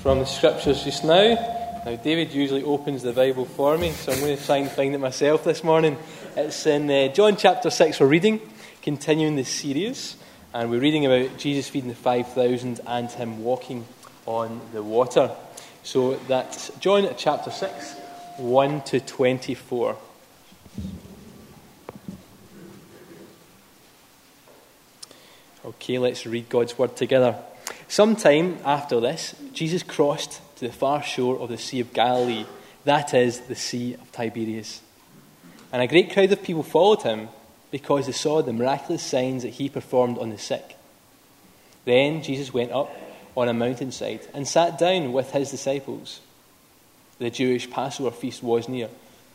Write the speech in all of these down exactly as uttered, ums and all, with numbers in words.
from the scriptures just now. Now, David usually opens the Bible for me, so I'm going to try and find it myself this morning. It's in uh, John chapter six we're reading, continuing the series, and we're reading about Jesus feeding the five thousand and him walking on the water. So that's John chapter six, one to twenty-four. Okay, let's read God's word together. Sometime after this, Jesus crossed to the far shore of the Sea of Galilee, that is, the Sea of Tiberias. And a great crowd of people followed him because they saw the miraculous signs that he performed on the sick. Then Jesus went up on a mountainside and sat down with his disciples. The Jewish Passover feast was near.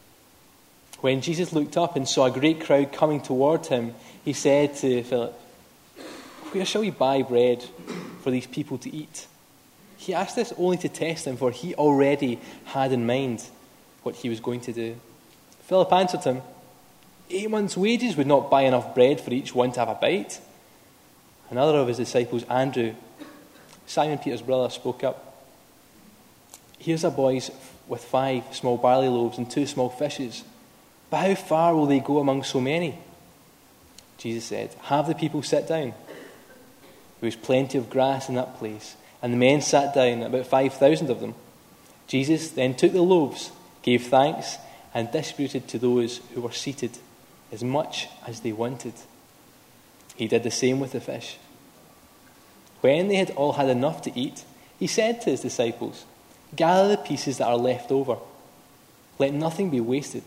When Jesus looked up and saw a great crowd coming toward him, he said to Philip, "Where shall we buy bread for these people to eat?" He asked this only to test him, for he already had in mind what he was going to do. Philip answered him, Eight months' wages would not buy enough bread for each one to have a bite." Another of his disciples, Andrew, Simon Peter's brother, spoke up. "Here's a boy with five small barley loaves and two small fishes. But how far will they go among so many?" Jesus said, "Have the people sit down." There was plenty of grass in that place, and the men sat down, about five thousand of them. Jesus then took the loaves, gave thanks, and distributed to those who were seated as much as they wanted. He did the same with the fish. When they had all had enough to eat, he said to his disciples, "Gather the pieces that are left over. Let nothing be wasted."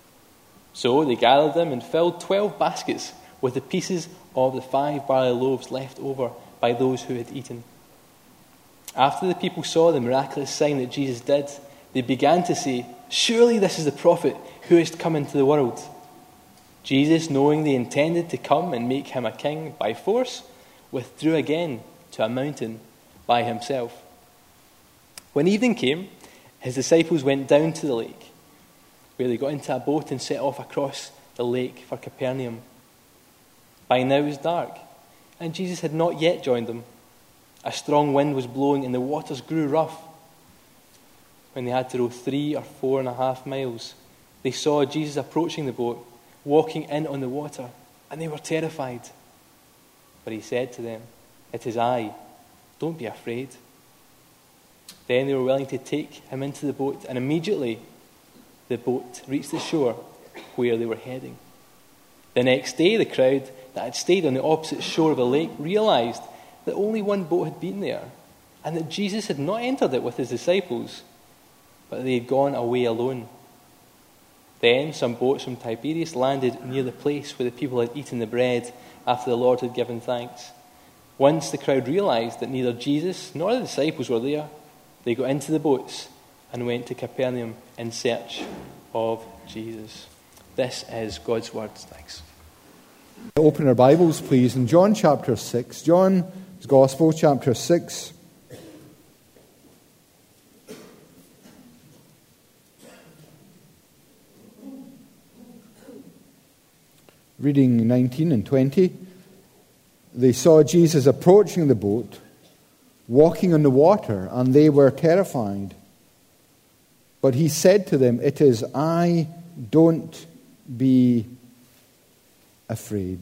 So they gathered them and filled twelve baskets with the pieces of the five barley loaves left over by those who had eaten. After the people saw the miraculous sign that Jesus did, they began to say, "Surely this is the prophet who is to come into the world." Jesus, knowing they intended to come and make him a king by force, withdrew again to a mountain by himself. When evening came, his disciples went down to the lake, where they got into a boat and set off across the lake for Capernaum. By now it was dark, and Jesus had not yet joined them. A strong wind was blowing, and the waters grew rough. When they had to row three or four and a half miles, they saw Jesus approaching the boat, walking in on the water, and they were terrified. But he said to them, "It is I. Don't be afraid." Then they were willing to take him into the boat, and immediately the boat reached the shore where they were heading. The next day, the crowd that had stayed on the opposite shore of the lake realized that only one boat had been there, and that Jesus had not entered it with his disciples, but they had gone away alone. Then some boats from Tiberias landed near the place where the people had eaten the bread after the Lord had given thanks. Once the crowd realized that neither Jesus nor the disciples were there, they got into the boats and went to Capernaum in search of Jesus. This is God's word. Thanks. Open our Bibles, please, in John chapter six. John's Gospel, chapter six. Reading nineteen and twenty. They saw Jesus approaching the boat, walking on the water, and they were terrified. But he said to them, "It is I, don't be afraid."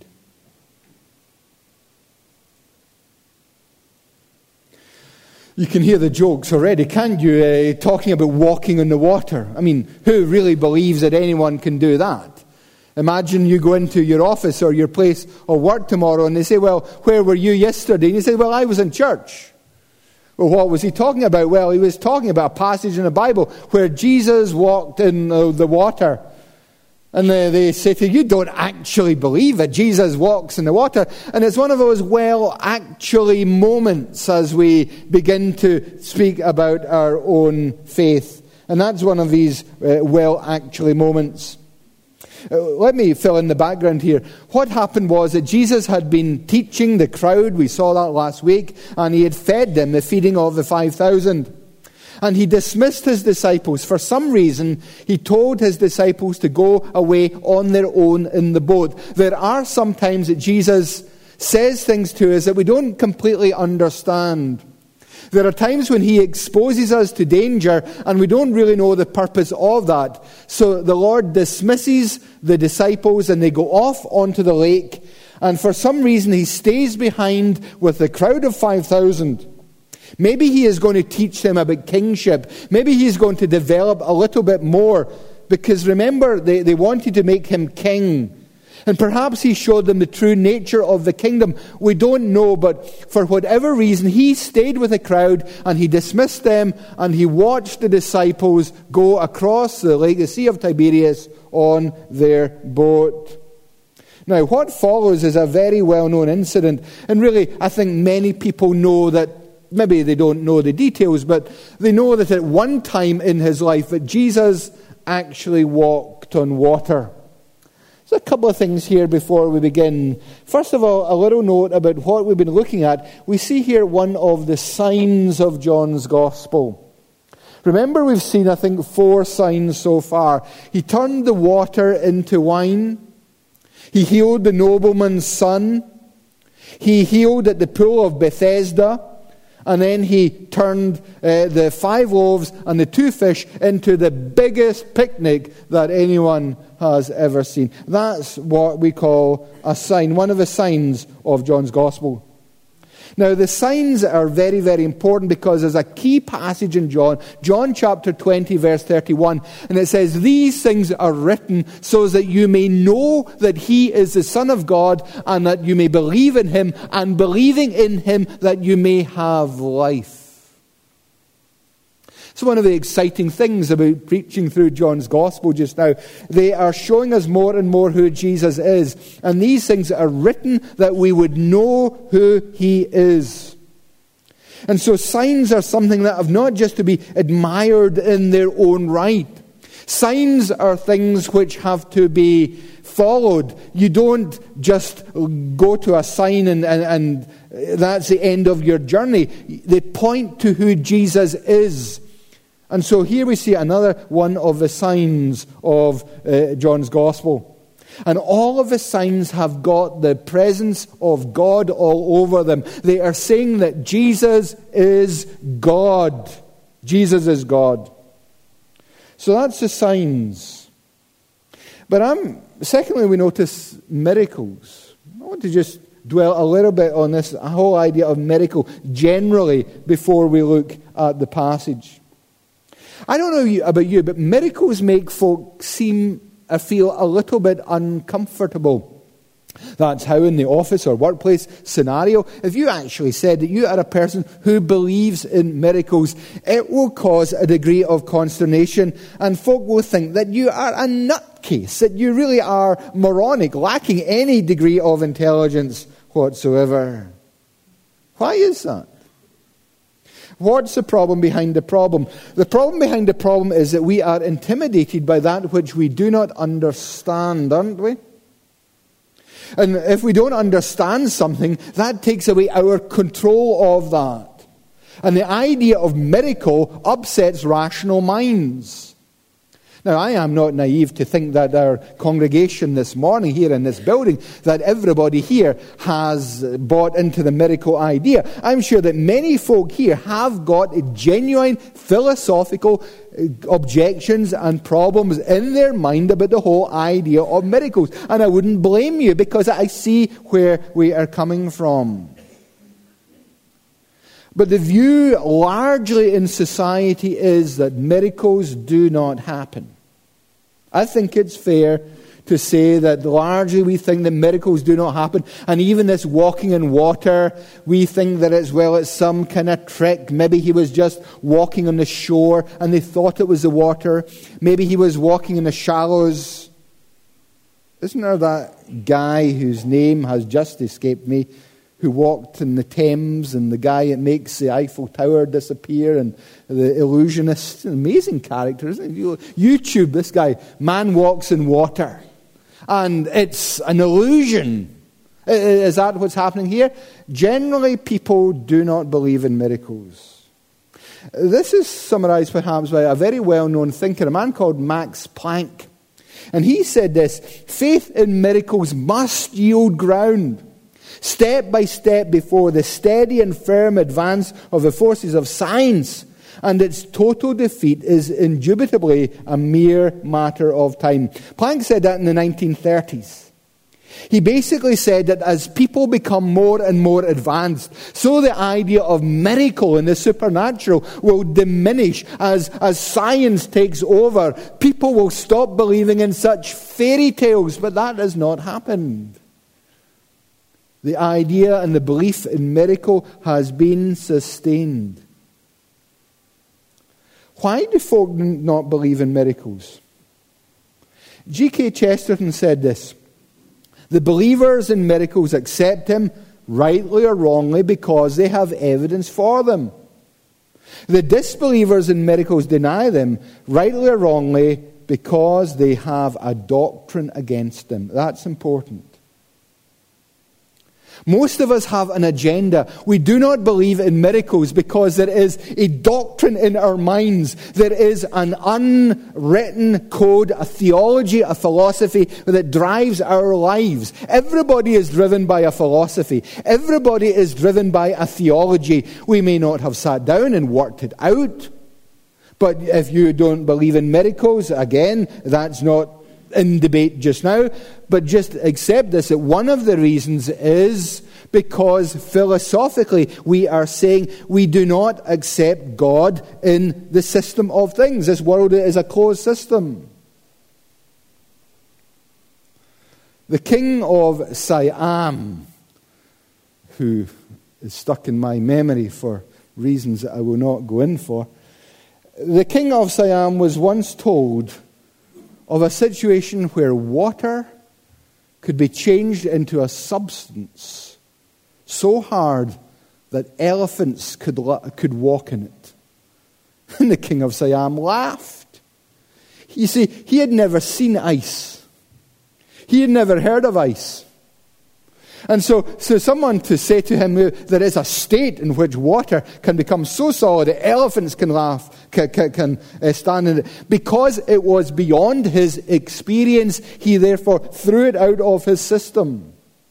You can hear the jokes already, can't you? Uh, talking about walking on the water. I mean, who really believes that anyone can do that? Imagine you go into your office or your place of work tomorrow and they say, "Well, where were you yesterday?" And you say, "Well, I was in church." Well, what was he talking about? Well, he was talking about a passage in the Bible where Jesus walked in the water. And they say to you, "You don't actually believe that Jesus walks in the water." And it's one of those well, actually moments as we begin to speak about our own faith. And that's one of these uh, well, actually moments. Uh, let me fill in the background here. What happened was that Jesus had been teaching the crowd. We saw that last week. And he had fed them, the feeding of the five thousand. And he dismissed his disciples. For some reason, he told his disciples to go away on their own in the boat. There are some times that Jesus says things to us that we don't completely understand. There are times when he exposes us to danger and we don't really know the purpose of that. So the Lord dismisses the disciples and they go off onto the lake. And for some reason he stays behind with the crowd of five thousand. Maybe he is going to teach them about kingship. Maybe he's going to develop a little bit more. Because remember, they, they wanted to make him king. And perhaps he showed them the true nature of the kingdom. We don't know, but for whatever reason, he stayed with the crowd and he dismissed them and he watched the disciples go across the lake, the Sea of Tiberias, on their boat. Now, what follows is a very well-known incident. And really, I think many people know that, maybe they don't know the details, but they know that at one time in his life that Jesus actually walked on water. There's a couple of things here before we begin. First of all, a little note about what we've been looking at. We see here one of the signs of John's Gospel. Remember, we've seen, I think, four signs so far. He turned the water into wine. He healed the nobleman's son. He healed at the pool of Bethesda. And then he turned uh, the five loaves and the two fish into the biggest picnic that anyone has ever seen. That's what we call a sign, one of the signs of John's Gospel. Now, the signs are very, very important because there's a key passage in John, John chapter twenty, verse thirty-one, and it says, "These things are written so that you may know that he is the Son of God and that you may believe in him, and believing in him that you may have life." It's one of the exciting things about preaching through John's Gospel just now. They are showing us more and more who Jesus is. And these things are written that we would know who he is. And so signs are something that have not just to be admired in their own right. Signs are things which have to be followed. You don't just go to a sign and, and, and that's the end of your journey. They point to who Jesus is. And so here we see another one of the signs of uh, John's Gospel. And all of the signs have got the presence of God all over them. They are saying that Jesus is God. Jesus is God. So that's the signs. But I'm, secondly, we notice miracles. I want to just dwell a little bit on this whole idea of miracle generally before we look at the passage. I don't know about you, but miracles make folk seem, I feel, a little bit uncomfortable. That's how in the office or workplace scenario, if you actually said that you are a person who believes in miracles, it will cause a degree of consternation, and folk will think that you are a nutcase, that you really are moronic, lacking any degree of intelligence whatsoever. Why is that? What's the problem behind the problem? The problem behind the problem is that we are intimidated by that which we do not understand, aren't we? And if we don't understand something, that takes away our control of that. And the idea of miracle upsets rational minds. Now, I am not naive to think that our congregation this morning here in this building, that everybody here has bought into the miracle idea. I'm sure that many folk here have got genuine philosophical objections and problems in their mind about the whole idea of miracles. And I wouldn't blame you because I see where we are coming from. But the view largely in society is that miracles do not happen. I think it's fair to say that largely we think that miracles do not happen. And even this walking in water, we think that it's, well, it's some kind of trick. Maybe he was just walking on the shore and they thought it was the water. Maybe he was walking in the shallows. Isn't there that guy whose name has just escaped me, who walked in the Thames, and the guy that makes the Eiffel Tower disappear, and the illusionist? An amazing character, isn't it? YouTube, this guy, man walks in water. And it's an illusion. Is that what's happening here? Generally, people do not believe in miracles. This is summarized perhaps by a very well-known thinker, a man called Max Planck. And he said this: faith in miracles must yield ground. step by step before the steady and firm advance of the forces of science, and its total defeat is indubitably a mere matter of time. Planck said that in the nineteen thirties. He basically said that as people become more and more advanced, so the idea of miracle and the supernatural will diminish as, as science takes over. People will stop believing in such fairy tales, but that has not happened. The idea and the belief in miracle has been sustained. Why do folk not believe in miracles? G K Chesterton said this: the believers in miracles accept him, rightly or wrongly, because they have evidence for them. The disbelievers in miracles deny them, rightly or wrongly, because they have a doctrine against them. That's important. Most of us have an agenda. We do not believe in miracles because there is a doctrine in our minds. There is an unwritten code, a theology, a philosophy that drives our lives. Everybody is driven by a philosophy. Everybody is driven by a theology. We may not have sat down and worked it out. But if you don't believe in miracles, again, that's not in debate just now, but just accept this, that one of the reasons is because philosophically we are saying we do not accept God in the system of things. This world is a closed system. The king of Siam, who is stuck in my memory for reasons that I will not go in for, the king of Siam was once told of a situation where water could be changed into a substance so hard that elephants could, could walk in it. And the king of Siam laughed. You see, he had never seen ice. He had never heard of ice. And so, so someone to say to him, there is a state in which water can become so solid that elephants can laugh, can, can, can uh, stand in it. Because it was beyond his experience, he therefore threw it out of his system.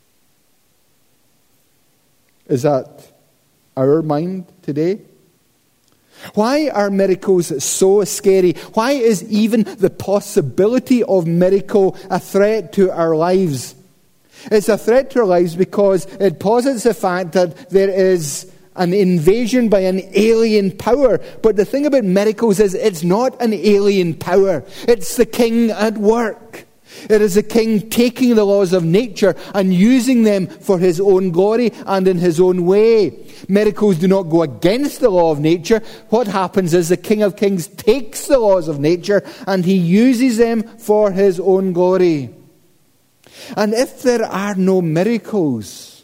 Is that our mind today? Why are miracles so scary? Why is even the possibility of miracle a threat to our lives? It's a threat to our lives because it posits the fact that there is an invasion by an alien power. But the thing about miracles is it's not an alien power. It's the king at work. It is the king taking the laws of nature and using them for his own glory and in his own way. Miracles do not go against the law of nature. What happens is the King of Kings takes the laws of nature and he uses them for his own glory. And if there are no miracles,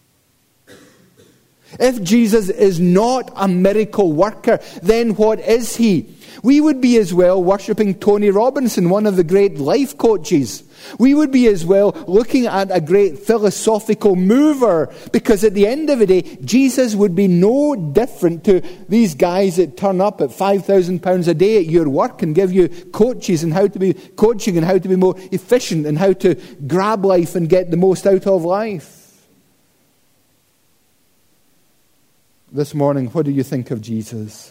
if Jesus is not a miracle worker, then what is he? We would be as well worshipping Tony Robinson, one of the great life coaches. We would be as well looking at a great philosophical mover, because at the end of the day, Jesus would be no different to these guys that turn up at five thousand pounds a day at your work and give you coaches and how to be coaching and how to be more efficient and how to grab life and get the most out of life. This morning, what do you think of Jesus?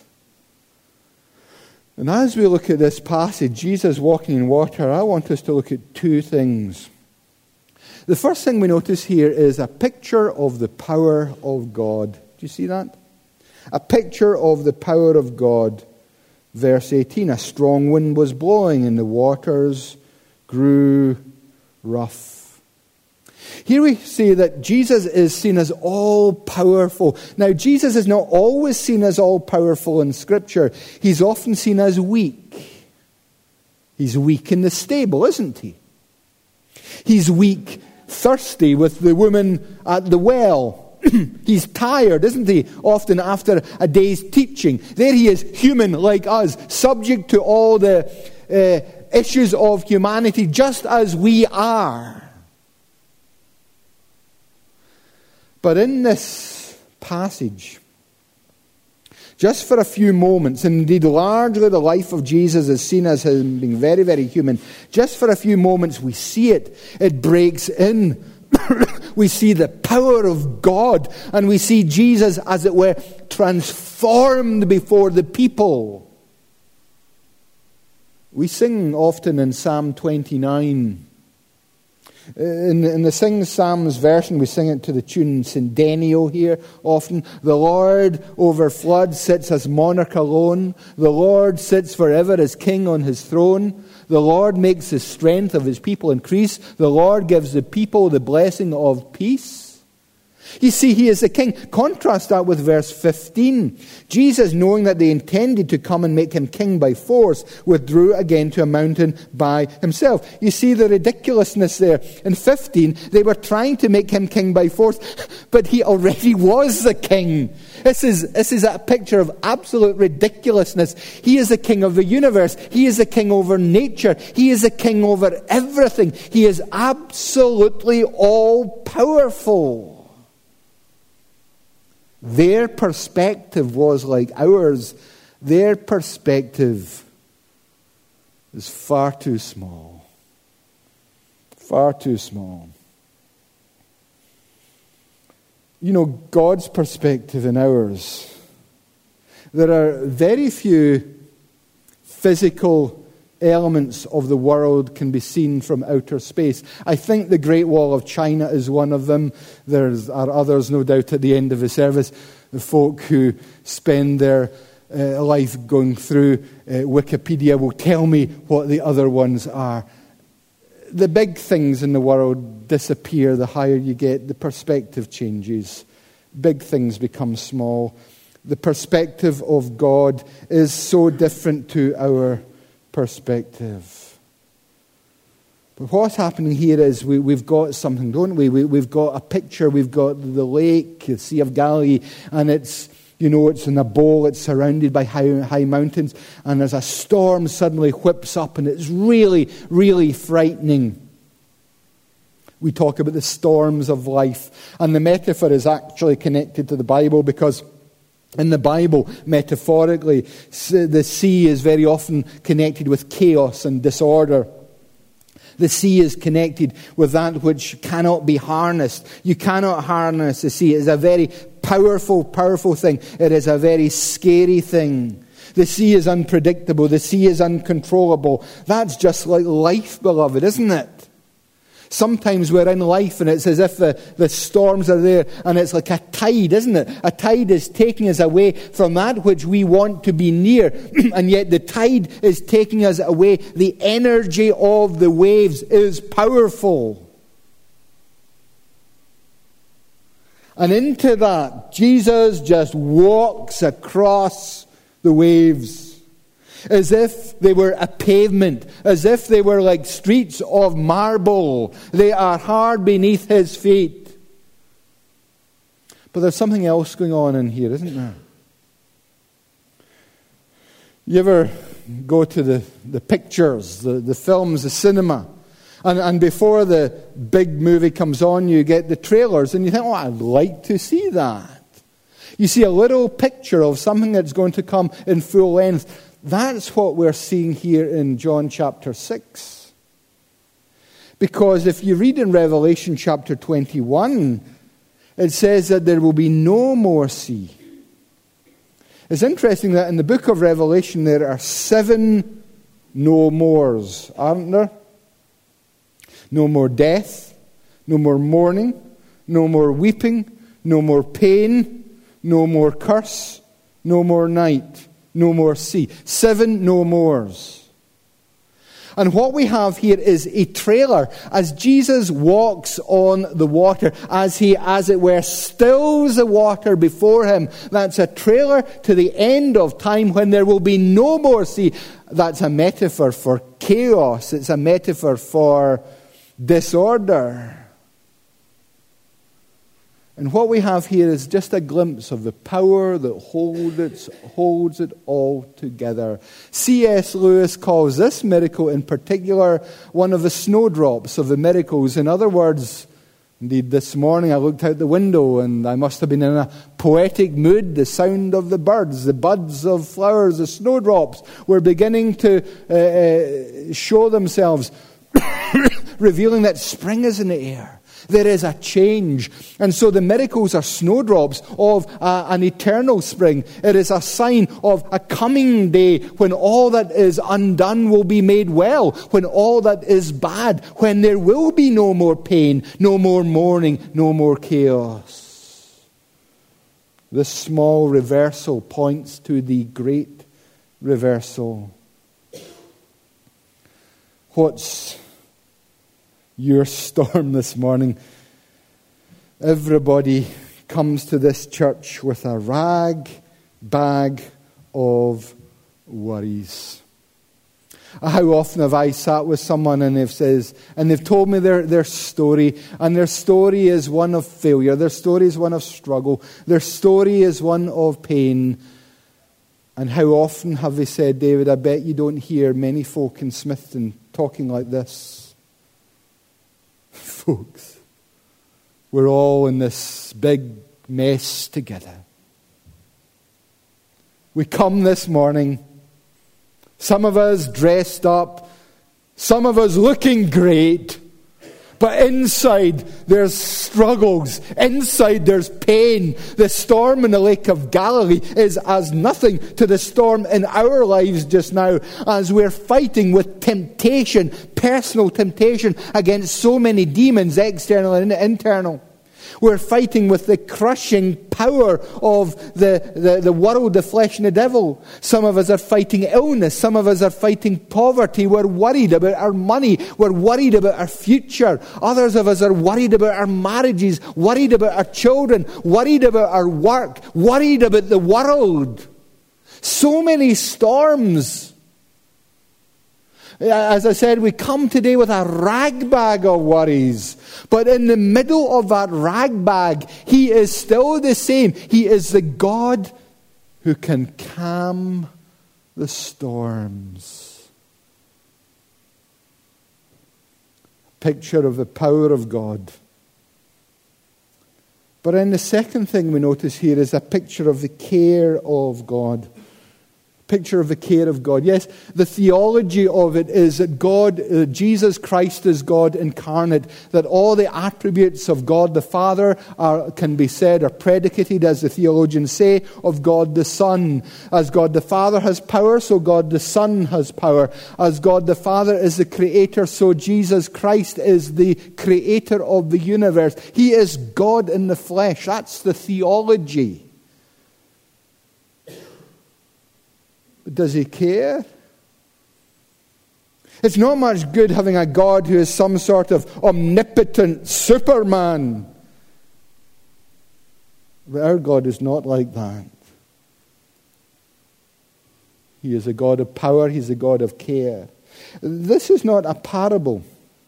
And as we look at this passage, Jesus walking in water, I want us to look at two things. The first thing we notice here is a picture of the power of God. Do you see that? A picture of the power of God. Verse eighteen, a strong wind was blowing and the waters grew rough. Here we see that Jesus is seen as all-powerful. Now, Jesus is not always seen as all-powerful in Scripture. He's often seen as weak. He's weak in the stable, isn't he? He's weak, thirsty with the woman at the well. He's tired, isn't he? Often after a day's teaching. There he is, human like us, subject to all the uh, issues of humanity, just as we are. But in this passage, just for a few moments, and indeed largely the life of Jesus is seen as him being very, very human, just for a few moments we see it. It breaks in we see the power of God, and we see Jesus, as it were, transformed before the people. We sing often in Psalm twenty-nine. In, in the Sing Psalms version, we sing it to the tune Syndenio here often. The Lord over floods sits as monarch alone. The Lord sits forever as king on his throne. The Lord makes the strength of his people increase. The Lord gives the people the blessing of peace. You see, he is the king. Contrast that with verse fifteen. Jesus, knowing that they intended to come and make him king by force, withdrew again to a mountain by himself. You see the ridiculousness there. In fifteen, they were trying to make him king by force, but he already was the king. This is, this is a picture of absolute ridiculousness. He is the king of the universe. He is the king over nature. He is the king over everything. He is absolutely all-powerful. Their perspective was like ours. Their perspective is far too small. Far too small. You know, God's perspective and ours. There are very few physical elements of the world can be seen from outer space. I think the Great Wall of China is one of them. There are others, no doubt, at the end of the service. The folk who spend their uh, life going through uh, Wikipedia will tell me what the other ones are. The big things in the world disappear the higher you get. The perspective changes. Big things become small. The perspective of God is so different to our perspective. But what's happening here is we, we've got something, don't we? we? We've got a picture. We've got the lake, the Sea of Galilee, and it's, you know, it's in a bowl. It's surrounded by high, high mountains, and there's a storm suddenly whips up, and it's really, really frightening. We talk about the storms of life, and the metaphor is actually connected to the Bible because in the Bible, metaphorically, the sea is very often connected with chaos and disorder. The sea is connected with that which cannot be harnessed. You cannot harness the sea. It is a very powerful, powerful thing. It is a very scary thing. The sea is unpredictable. The sea is uncontrollable. That's just like life, beloved, isn't it? Sometimes we're in life and it's as if the, the storms are there and it's like a tide, isn't it? A tide is taking us away from that which we want to be near. And yet the tide is taking us away. The energy of the waves is powerful. And into that, Jesus just walks across the waves. As if they were a pavement, as if they were like streets of marble. They are hard beneath his feet. But there's something else going on in here, isn't there? You ever go to the, the pictures, the, the films, the cinema, and, and before the big movie comes on, you get the trailers, and you think, oh, I'd like to see that. You see a little picture of something that's going to come in full length. That's what we're seeing here in John chapter six. Because if you read in Revelation chapter twenty-one, it says that there will be no more sea. It's interesting that in the book of Revelation there are seven no mores, aren't there? No more death, no more mourning, no more weeping, no more pain, no more curse, no more night. No more sea. Seven no mores. And what we have here is a trailer as Jesus walks on the water, as he, as it were, stills the water before him. That's a trailer to the end of time when there will be no more sea. That's a metaphor for chaos. It's a metaphor for disorder. And what we have here is just a glimpse of the power that hold it, holds it all together. C S Lewis calls this miracle in particular one of the snowdrops of the miracles. In other words, indeed this morning I looked out the window and I must have been in a poetic mood. The sound of the birds, the buds of flowers, the snowdrops were beginning to uh, uh, show themselves, revealing that spring is in the air. There is a change. And so the miracles are snowdrops of uh, an eternal spring. It is a sign of a coming day when all that is undone will be made well, when all that is bad, when there will be no more pain, no more mourning, no more chaos. This small reversal points to the great reversal. What's your storm this morning? Everybody comes to this church with a rag bag of worries. How often have I sat with someone and they've says, and they've told me their, their story, and their story is one of failure, their story is one of struggle, their story is one of pain. And how often have they said, David, I bet you don't hear many folk in Smithton talking like this. Folks, we're all in this big mess together. We come this morning, some of us dressed up, some of us looking great, but inside there's struggles, inside there's pain. The storm in the Lake of Galilee is as nothing to the storm in our lives just now, as we're fighting with temptation, personal temptation against so many demons, external and internal. We're fighting with the crushing power of the, the, the world, the flesh and the devil. Some of us are fighting illness. Some of us are fighting poverty. We're worried about our money. We're worried about our future. Others of us are worried about our marriages, worried about our children, worried about our work, worried about the world. So many storms. As I said, we come today with a rag bag of worries. But in the middle of that rag bag, He is still the same. He is the God who can calm the storms. Picture of the power of God. But then the second thing we notice here is a picture of the care of God. Picture of the care of God. Yes, the theology of it is that God, uh, Jesus Christ is God incarnate, that all the attributes of God the Father are, can be said, are predicated, as the theologians say, of God the Son. As God the Father has power, so God the Son has power. As God the Father is the Creator, so Jesus Christ is the Creator of the universe. He is God in the flesh. That's the theology. Does He care? It's not much good having a God who is some sort of omnipotent Superman. But our God is not like that. He is a God of power. He's a God of care. This is not a parable.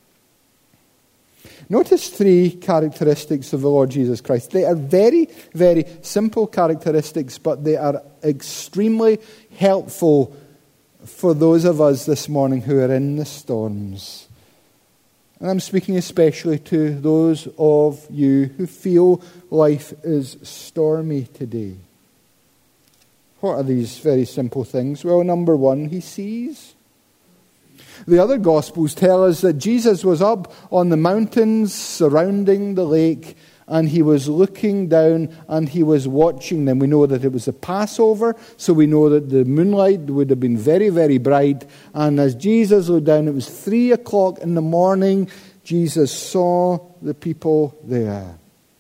Notice three characteristics of the Lord Jesus Christ. They are very, very simple characteristics, but they are extremely helpful for those of us this morning who are in the storms. And I'm speaking especially to those of you who feel life is stormy today. What are these very simple things? Well, number one, He sees. The other Gospels tell us that Jesus was up on the mountains surrounding the lake, and He was looking down and He was watching them. We know that it was the Passover, so we know that the moonlight would have been very, very bright. And as Jesus looked down, it was three o'clock in the morning. Jesus saw the people there.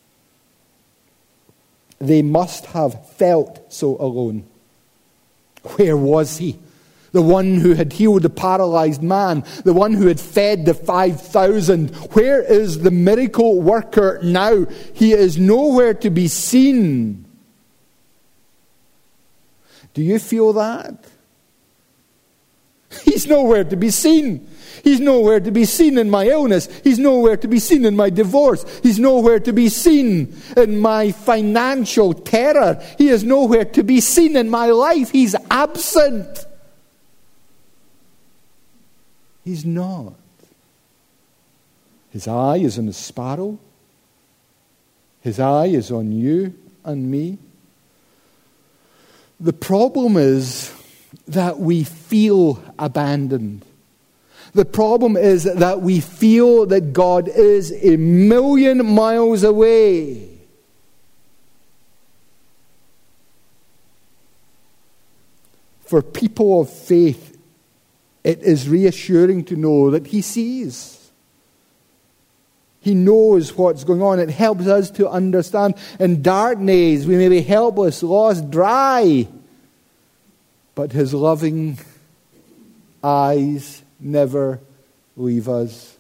They must have felt so alone. Where was He? The one who had healed the paralyzed man, the one who had fed the five thousand. Where is the miracle worker now? He is nowhere to be seen. Do you feel that? He's nowhere to be seen. He's nowhere to be seen in my illness. He's nowhere to be seen in my divorce. He's nowhere to be seen in my financial terror. He is nowhere to be seen in my life. He's absent. He's not. His eye is on the sparrow. His eye is on you and me. The problem is that we feel abandoned. The problem is that we feel that God is a million miles away. For people of faith, it is reassuring to know that He sees. He knows what's going on. It helps us to understand. In dark days, we may be helpless, lost, dry. But His loving eyes never leave us.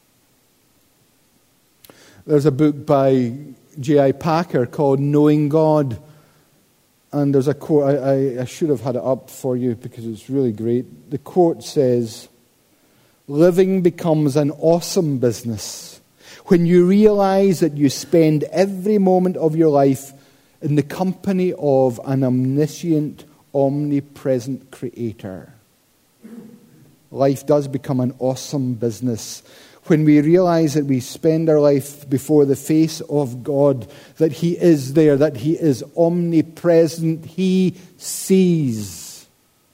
There's a book by J I Packer called Knowing God. And there's a quote, I, I, I should have had it up for you because it's really great. The quote says, "Living becomes an awesome business when you realize that you spend every moment of your life in the company of an omniscient, omnipresent Creator." Life does become an awesome business when we realize that we spend our life before the face of God, that He is there, that He is omnipresent, He sees.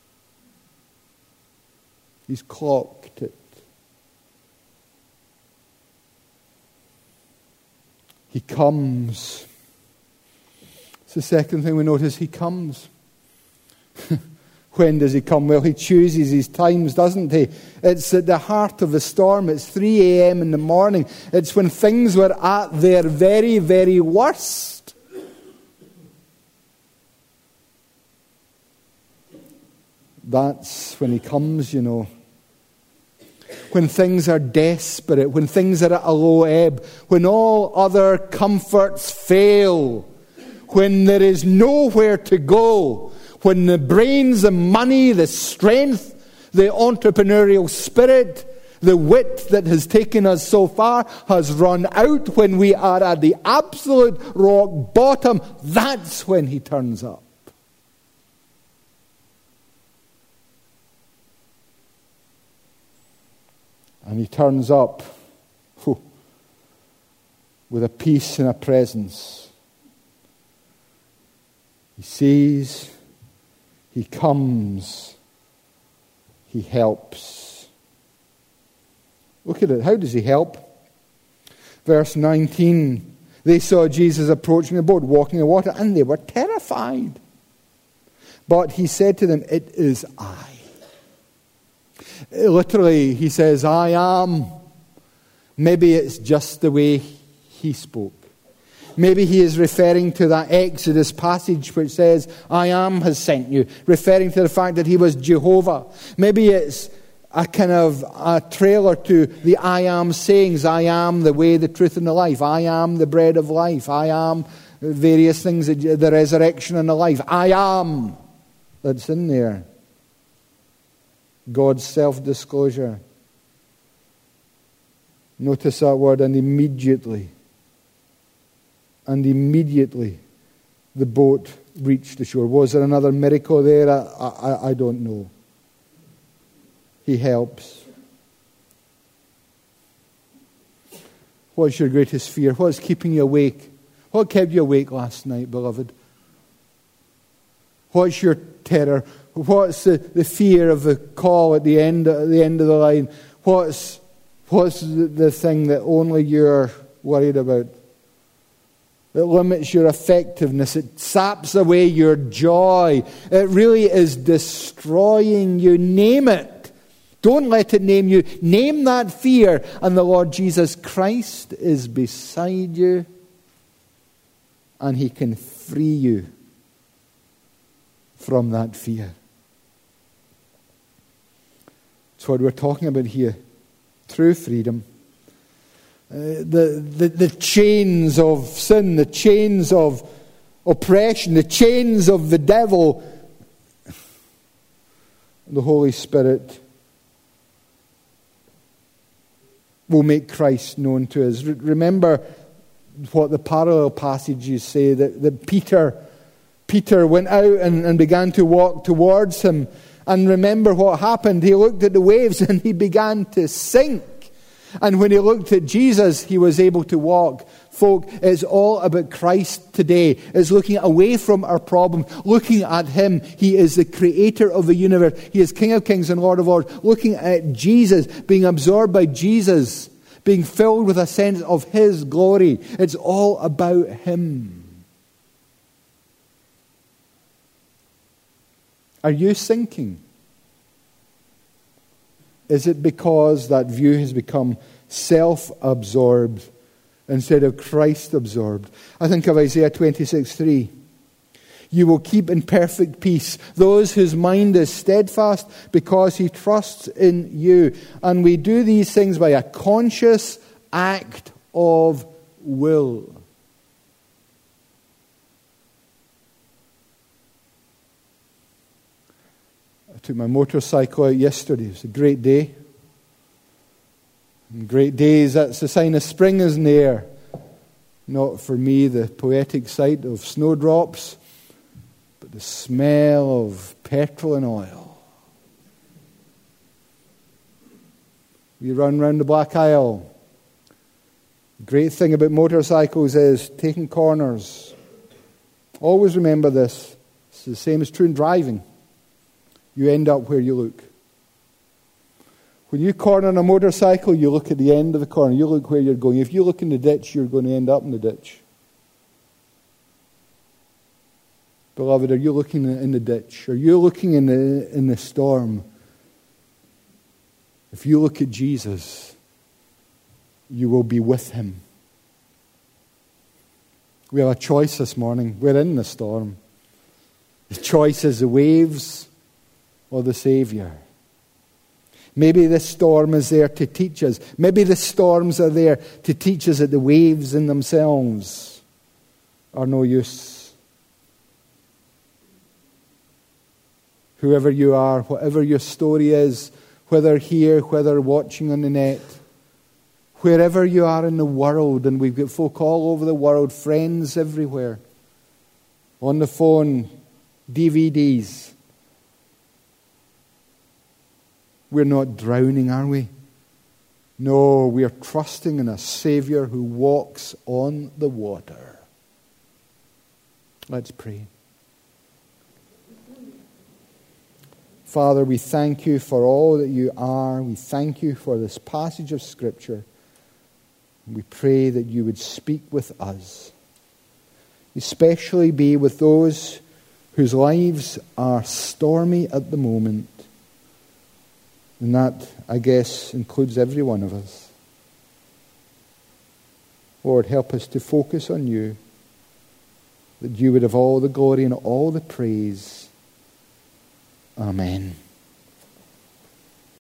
He's clocked it. He comes. It's the second thing we notice. He comes. When does He come? Well, He chooses His times, doesn't He? It's at the heart of the storm. It's three a.m. in the morning. It's when things were at their very, very worst. That's when He comes, you know. When things are desperate, when things are at a low ebb, when all other comforts fail, when there is nowhere to go, when the brains, the money, the strength, the entrepreneurial spirit, the wit that has taken us so far has run out, when we are at the absolute rock bottom, that's when He turns up. And He turns up whew, with a peace and a presence. He sees, He comes, He helps. Look at it. How does He help? Verse nineteen, they saw Jesus approaching the boat, walking the water, and they were terrified. But He said to them, "It is I." Literally, He says, "I am." Maybe it's just the way He spoke. Maybe He is referring to that Exodus passage which says, "I am has sent you," referring to the fact that He was Jehovah. Maybe it's a kind of a trailer to the I am sayings. I am the way, the truth, and the life. I am the bread of life. I am various things, the resurrection and the life. I am. That's in there. God's self-disclosure. Notice that word, and immediately. And immediately the boat reached the shore. Was there another miracle there? I, I, I don't know. He helps. What's your greatest fear? What's keeping you awake? What kept you awake last night, beloved? What's your terror? What's the, the fear of the call at the end, at the end of the line? What's, what's the, the thing that only you're worried about? It limits your effectiveness. It saps away your joy. It really is destroying you. Name it. Don't let it name you. Name that fear, and the Lord Jesus Christ is beside you, and He can free you from that fear. That's what we're talking about here. True freedom. Uh, the, the, the chains of sin, the chains of oppression, the chains of the devil, the Holy Spirit will make Christ known to us. Re- remember what the parallel passages say, that, that Peter, Peter went out and, and began to walk towards Him. And remember what happened. He looked at the waves and he began to sink. And when he looked at Jesus, he was able to walk. Folk, it's all about Christ today. It's looking away from our problem, looking at him. He is the creator of the universe. He is King of Kings and Lord of Lords. Looking at Jesus, being absorbed by Jesus, being filled with a sense of his glory. It's all about him. Are you sinking? Is it because that view has become self-absorbed instead of Christ-absorbed? I think of Isaiah twenty-six three. You will keep in perfect peace those whose mind is steadfast because he trusts in you. And we do these things by a conscious act of will. I took my motorcycle out yesterday. It was a great day. And great days, that's a sign of spring is in the air. Not for me the poetic sight of snowdrops, but the smell of petrol and oil. We run round the Black Isle. The great thing about motorcycles is taking corners. Always remember this. It's the same as true in driving. You end up where you look. When you corner on a motorcycle, you look at the end of the corner. You look where you're going. If you look in the ditch, you're going to end up in the ditch. Beloved, are you looking in the ditch? Are you looking in the, in the storm? If you look at Jesus, you will be with him. We have a choice this morning. We're in the storm. The choice is the waves or the Savior. Maybe the storm is there to teach us. Maybe the storms are there to teach us that the waves in themselves are no use. Whoever you are, whatever your story is, whether here, whether watching on the net, wherever you are in the world, and we've got folk all over the world, friends everywhere, on the phone, D V Ds. We're not drowning, are we? No, we are trusting in a Savior who walks on the water. Let's pray. Father, we thank you for all that you are. We thank you for this passage of Scripture. We pray that you would speak with us. Especially be with those whose lives are stormy at the moment. And that, I guess, includes every one of us. Lord, help us to focus on you, that you would have all the glory and all the praise. Amen.